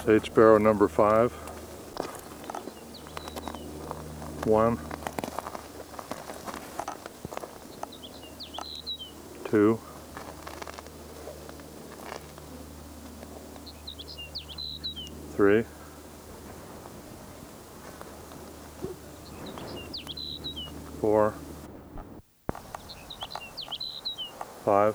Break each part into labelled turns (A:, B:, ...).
A: Sage sparrow number 5. 1, 2, 3, 4, 5,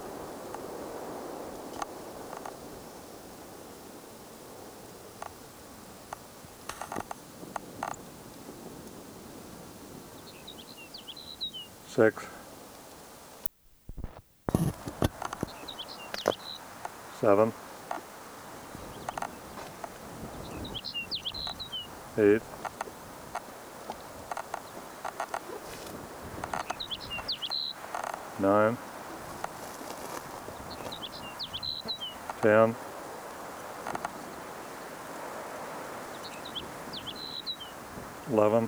A: 6, 7, 8, 9, 10, 11,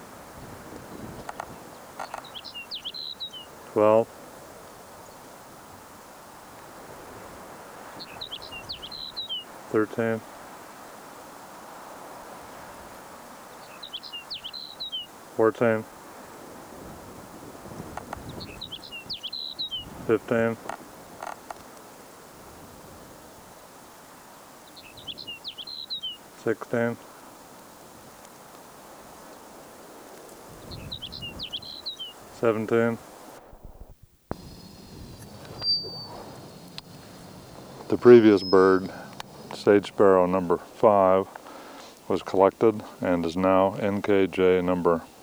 A: 12, 13, 14, 15, 16, 17. The previous bird, sage sparrow number 5, was collected and is now NKJ number